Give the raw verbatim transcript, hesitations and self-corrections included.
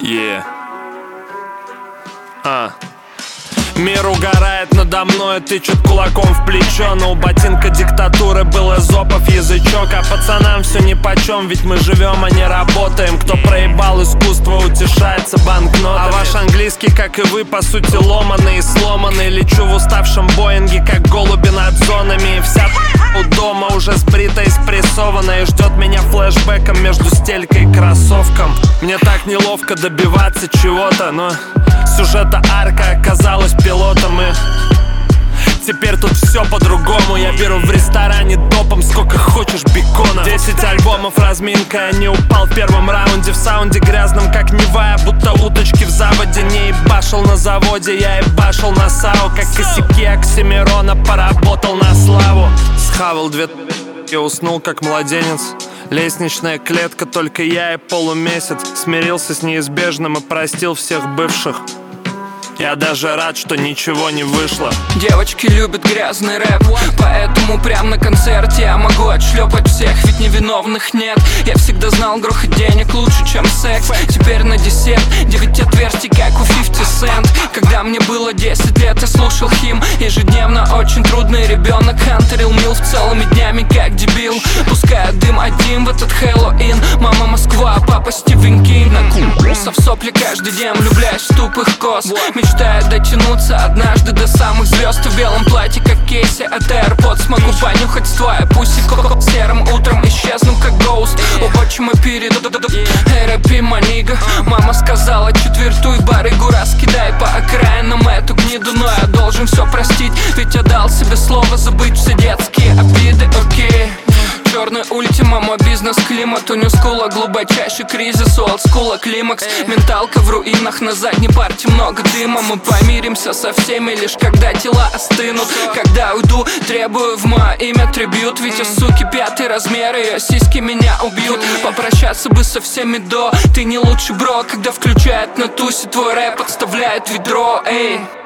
Yeah. А. Мир угорает надо мной, тычет кулаком в плечо. Но у ботинка диктатуры был эзопов язычок. А пацанам все нипочем, ведь мы живем, а не работаем. Кто проебал искусство, утешается банкнотами. А ваш английский, как и вы, по сути ломаный и сломанный. Лечу в уставшем Боинге, как голуби над зонами. И вся у дома уже сбрита и спрессована. И ждет меня флешбеком между стелькой и кроссовком. Мне так неловко добиваться чего-то, но сюжета арка оказалась пилотом. И теперь тут все по-другому. Я беру в ресторане допом сколько хочешь бекона. Десять альбомов разминка, я не упал в первом раунде. В саунде грязном, как Невая, будто уточки в заводе. Не ебашил на заводе, я ебашил на САУ. Как косяки Оксимирона, поработал на славу. Схавал две и уснул как младенец. Лестничная клетка, только я и полумесяц. Смирился с неизбежным и простил всех бывших. Я даже рад, что ничего не вышло. Девочки любят грязный рэп, поэтому прям на концерте я могу отшлепать всех, ведь невиновных нет. Я всегда знал, грохот денег лучше, чем секс. Теперь на десерт девять отверстий, как у пятьдесят цент. Когда мне было десять лет, я слушал Хим ежедневно. Очень трудный ребенок, хантерил милф целыми днями, как дебил. Пуская дым один в этот Хэллоуин. Мама Москва, папа Стивен Кинг. Накурился в сопли каждый день, влюбляюсь в тупых коз. Мечтаю дотянуться однажды до самых звезд. В белом платье, как Кейси от AirPods. Смогу понюхать твоя пуси. Серым утром исчезну, как гоуст. У отчима перед Эй, рэпи, манига. Мама сказала, четвертуй барыгу, раскидай по окраинам эту гниду. Но я должен все простить, ведь я дал себе слово забыть все детские обиды. Окей. Черный ультима, мой бизнес-климат. У нью-скула глубочайший кризис, у олдскула климакс. Менталка в руинах, на задней парте много дыма. Мы помиримся со всеми лишь когда тела остынут. Когда уйду, требую в мое имя трибьют. Ведь у суки пятый размер, ее сиськи меня убьют. Попрощаться бы со всеми до. Ты не лучший бро, когда включает на тусе твой рэп, подставляет ведро. Эй.